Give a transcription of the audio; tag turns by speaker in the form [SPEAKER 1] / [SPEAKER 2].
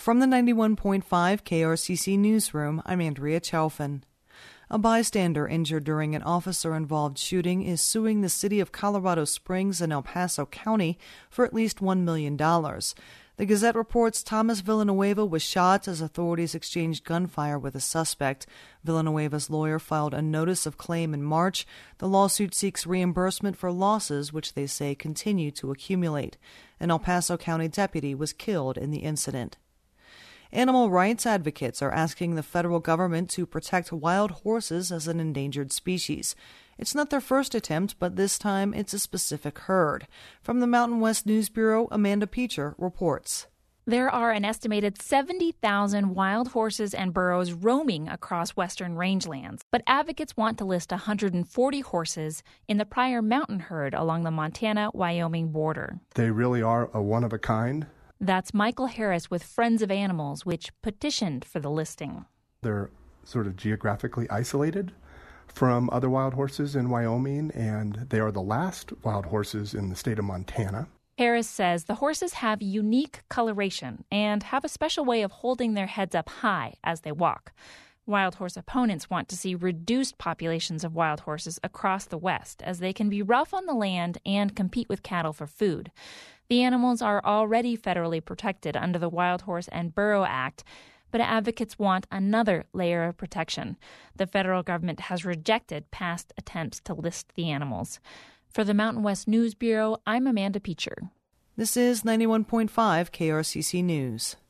[SPEAKER 1] From the 91.5 KRCC newsroom, I'm Andrea Chalfin. A bystander injured during an officer-involved shooting is suing the city of Colorado Springs and El Paso County for at least $1 million. The Gazette reports Thomas Villanueva was shot as authorities exchanged gunfire with a suspect. Villanueva's lawyer filed a notice of claim in March. The lawsuit seeks reimbursement for losses which they say continue to accumulate. An El Paso County deputy was killed in the incident. Animal rights advocates are asking the federal government to protect wild horses as an endangered species. It's not their first attempt, but this time it's a specific herd. From the Mountain West News Bureau, Amanda Peacher reports.
[SPEAKER 2] There are an estimated 70,000 wild horses and burros roaming across western rangelands, but advocates want to list 140 horses in the Pryor Mountain herd along the Montana-Wyoming border.
[SPEAKER 3] They really are a one-of-a-kind.
[SPEAKER 2] That's Michael Harris with Friends of Animals, which petitioned for the listing.
[SPEAKER 3] They're sort of geographically isolated from other wild horses in Wyoming, and they are the last wild horses in the state of Montana.
[SPEAKER 2] Harris says the horses have unique coloration and have a special way of holding their heads up high as they walk. Wild horse opponents want to see reduced populations of wild horses across the West, as they can be rough on the land and compete with cattle for food. The animals are already federally protected under the Wild Horse and Burro Act, but advocates want another layer of protection. The federal government has rejected past attempts to list the animals. For the Mountain West News Bureau, I'm Amanda Peacher.
[SPEAKER 1] This is 91.5 KRCC News.